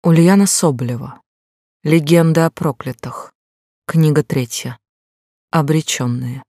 Ульяна Соболева. Легенда о проклятых. Книга 3. Обречённые.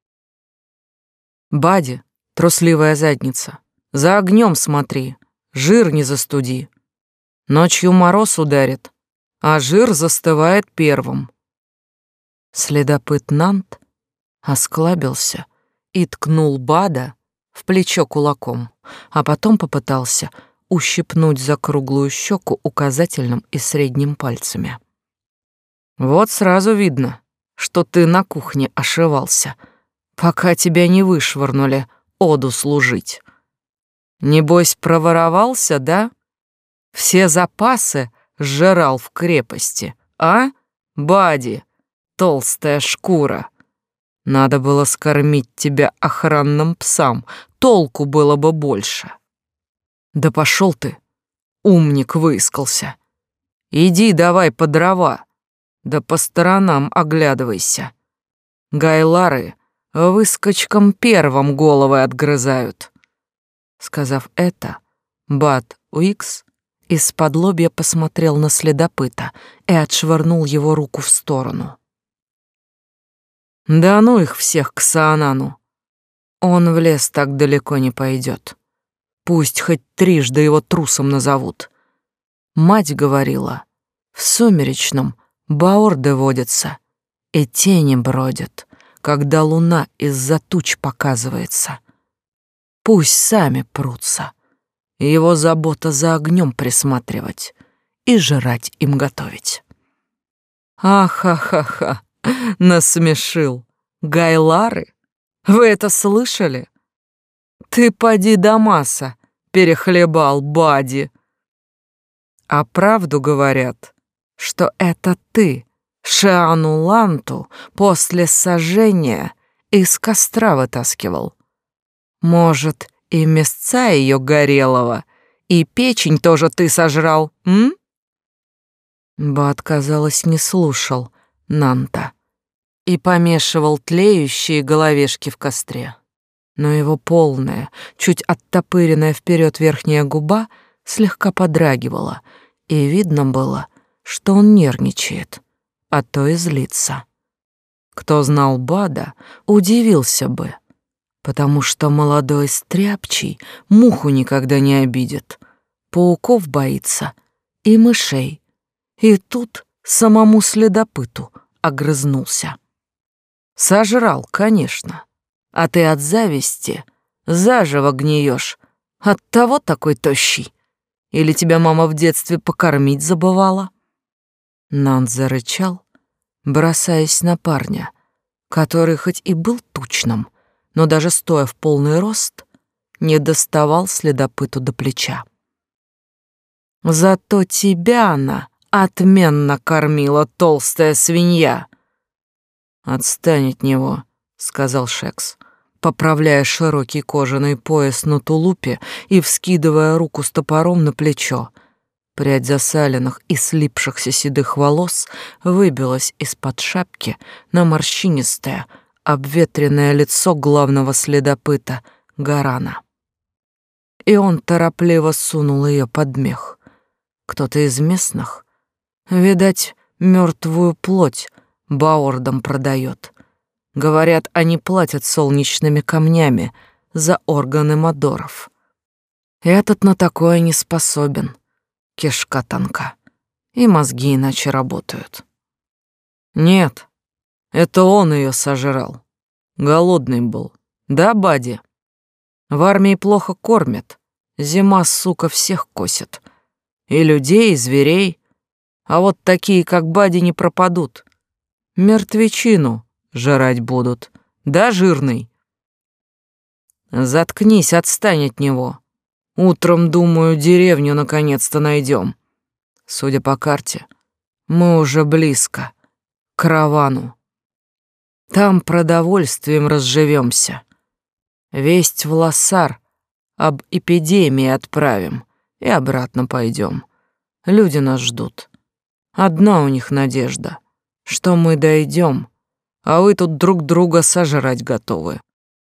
Бади, трусливая задница, за огнём смотри, жир не застуди. Ночью мороз ударит, а жир застывает первым. Следопыт Нант осклабился и ткнул Бада в плечо кулаком, а потом попытался ущипнуть за круглую щеку указательным и средним пальцами. Вот сразу видно, что ты на кухне ошивался, пока тебя не вышвырнули оду служить. Небось, проворовался, да? Все запасы сжирал в крепости, а, Бади, толстая шкура? Надо было скормить тебя охранным псам, толку было бы больше. Да пошел ты, умник выискался. Иди давай по дрова, да по сторонам оглядывайся. Гайлары выскочкам первым головы отгрызают. Сказав это, Бад Уикс исподлобья посмотрел на следопыта и отшвырнул его руку в сторону. Да ну их всех к Саанану. Он в лес так далеко не пойдет. Пусть хоть трижды его трусом назовут. Мать говорила, в сумеречном баорды водятся, и тени бродят, когда луна из-за туч показывается. Пусть сами прутся. Его забота за огнем присматривать и жрать им готовить. Ахахаха, насмешил. Гайлары? Вы это слышали? Ты поди Дамаса перехлебал, Бади. А правду говорят, что это ты Шиану Ланту после сожжения из костра вытаскивал. Может, и мясца ее горелого, и печень тоже ты сожрал, м? Бад, казалось, не слушал Нанта и помешивал тлеющие головешки в костре. Но его полная, чуть оттопыренная вперед верхняя губа слегка подрагивала, и видно было, что он нервничает, а то и злится. Кто знал Бада, удивился бы, потому что молодой стряпчий муху никогда не обидит, пауков боится и мышей, и тут самому следопыту огрызнулся. Сожрал, конечно. А ты от зависти заживо гниешь. Оттого такой тощий. Или тебя мама в детстве покормить забывала?» Нант зарычал, бросаясь на парня, который хоть и был тучным, но даже стоя в полный рост, не доставал следопыту до плеча. «Зато тебя она отменно кормила, толстая свинья!» «Отстань от него», — сказал Шекс, поправляя широкий кожаный пояс на тулупе и вскидывая руку с топором на плечо. Прядь засаленных и слипшихся седых волос выбилась из-под шапки на морщинистое, обветренное лицо главного следопыта Гарана. И он торопливо сунул ее под мех. Кто-то из местных, видать, мертвую плоть баордам продает. Говорят, они платят солнечными камнями за органы мадоров. Этот на такое не способен. Кишка тонка, и мозги иначе работают. Нет, это он ее сожрал. Голодный был. Да, Бади? В армии плохо кормят. Зима, сука, всех косит. И людей, и зверей. А вот такие, как Бади, не пропадут. Мертвечину жрать будут. Да, жирный? Заткнись, отстань от него. Утром, думаю, деревню наконец-то найдем. Судя по карте, мы уже близко к каравану. Там продовольствием разживемся. Весть в Лассар об эпидемии отправим и обратно пойдем. Люди нас ждут. Одна у них надежда, что мы дойдем, а вы тут друг друга сожрать готовы.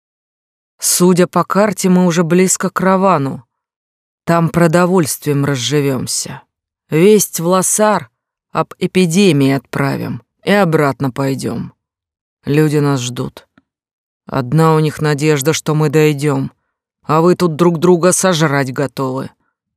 Судя по карте, мы уже близко к каравану. Там продовольствием разживемся. Весть в Лосар об эпидемии отправим и обратно пойдем. Люди нас ждут. Одна у них надежда, что мы дойдем, а вы тут друг друга сожрать готовы.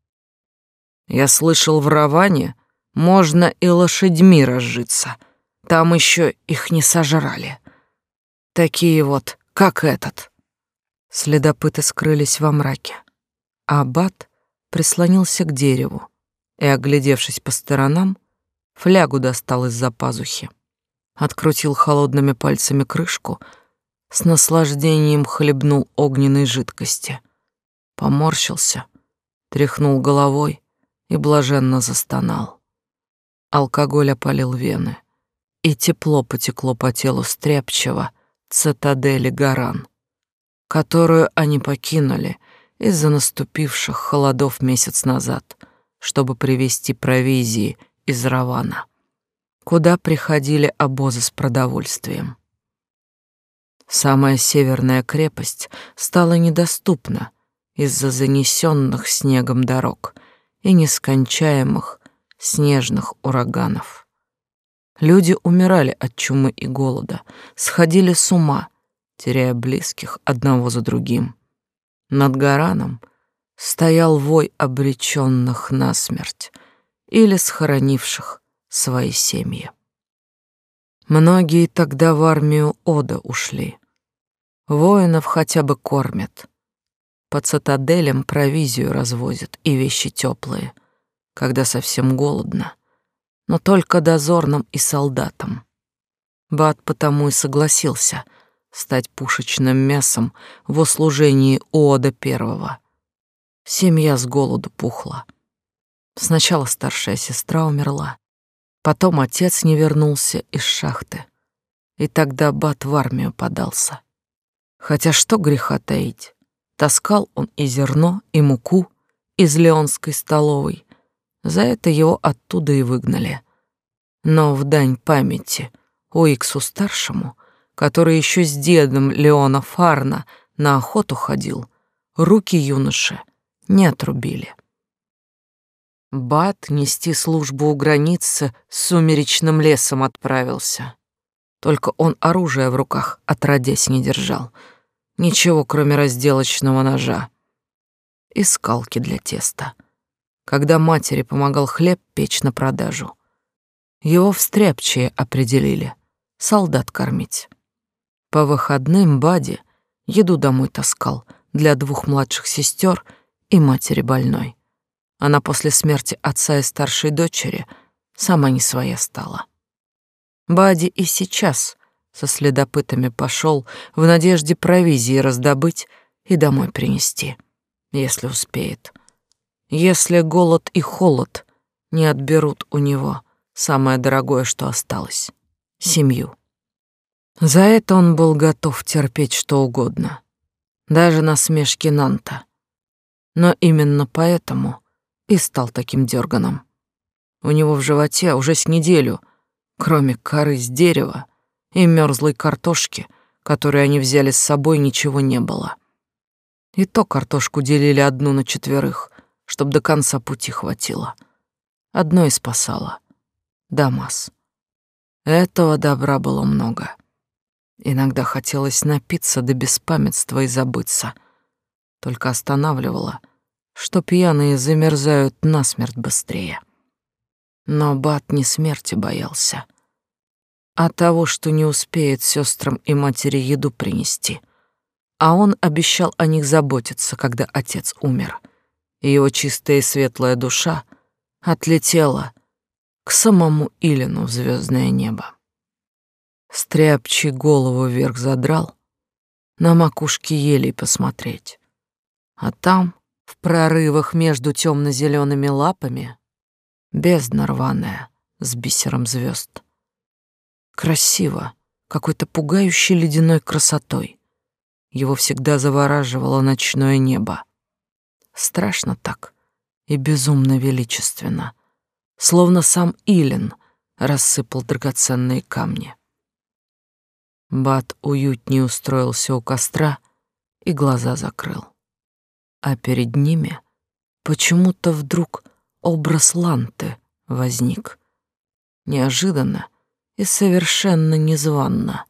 Я слышал, в Раване можно и лошадьми разжиться. Там еще их не сожрали. Такие вот, как этот». Следопыты скрылись во мраке, а аббат прислонился к дереву и, оглядевшись по сторонам, флягу достал из-за пазухи, открутил холодными пальцами крышку, с наслаждением хлебнул огненной жидкости, поморщился, тряхнул головой и блаженно застонал. Алкоголь опалил вены, и тепло потекло по телу стряпчего цитадели Гаран, которую они покинули из-за наступивших холодов месяц назад, чтобы привезти провизии из Равана, куда приходили обозы с продовольствием. Самая северная крепость стала недоступна из-за занесенных снегом дорог и нескончаемых снежных ураганов. Люди умирали от чумы и голода, сходили с ума, теряя близких одного за другим. Над Гараном стоял вой обреченных на смерть или схоронивших свои семьи. Многие тогда в армию Ода ушли. Воинов хотя бы кормят. По цитаделям провизию развозят и вещи теплые, когда совсем голодно, но только дозорным и солдатам. Бат потому и согласился стать пушечным мясом в услужении Ода Первого. Семья с голоду пухла. Сначала старшая сестра умерла, потом отец не вернулся из шахты, и тогда Бат в армию подался. Хотя что греха таить, таскал он и зерно, и муку из Леонской столовой, за это его оттуда и выгнали. Но в дань памяти Уиксу-старшему, который еще с дедом Леона Фарна на охоту ходил, руки юноши не отрубили. Бат нести службу у границы с сумеречным лесом отправился. Только он оружие в руках отродясь не держал. Ничего, кроме разделочного ножа и скалки для теста. Когда матери помогал хлеб печь на продажу, его в стряпчие определили солдат кормить. По выходным Бади еду домой таскал для 2 младших сестер и матери больной. Она после смерти отца и старшей дочери сама не своя стала. Бади и сейчас со следопытами пошел в надежде провизии раздобыть и домой принести, если успеет. Если голод и холод не отберут у него самое дорогое, что осталось — семью. За это он был готов терпеть что угодно, даже насмешки Нанта. Но именно поэтому и стал таким дерганом. У него в животе уже с неделю, кроме коры с дерева и мерзлой картошки, которую они взяли с собой, ничего не было. И то картошку делили одну на 4, чтоб до конца пути хватило. Одно и спасало — Дамас. Этого добра было много. Иногда хотелось напиться до беспамятства и забыться. Только останавливало, что пьяные замерзают насмерть быстрее. Но Бат не смерти боялся, а того, что не успеет сестрам и матери еду принести. А он обещал о них заботиться, когда отец умер, и его чистая и светлая душа отлетела к самому Илину в звездное небо. Стряпчий голову вверх задрал, на макушке елей посмотреть, а там, в прорывах между темно-зелеными лапами, бездна рваная с бисером звезд. Красиво, какой-то пугающей ледяной красотой. Его всегда завораживало ночное небо. Страшно так и безумно величественно, словно сам Илин рассыпал драгоценные камни. Бат уютнее устроился у костра и глаза закрыл. А перед ними почему-то вдруг образ Ланты возник. Неожиданно и совершенно незванно.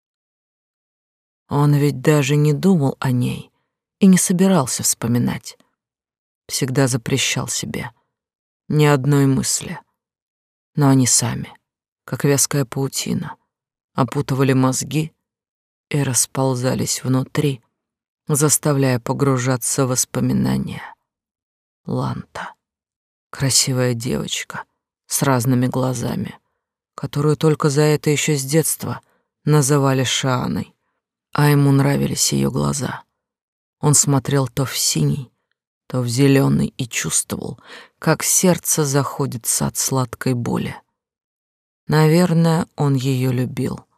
Он ведь даже не думал о ней и не собирался вспоминать. Всегда запрещал себе ни одной мысли. Но они сами, как вязкая паутина, опутывали мозги и расползались внутри, заставляя погружаться в воспоминания. Ланта. Красивая девочка с разными глазами, которую только за это еще с детства называли Шааной, а ему нравились ее глаза. Он смотрел то в синий, то в зеленый и чувствовал, как сердце заходится от сладкой боли. Наверное, он ее любил.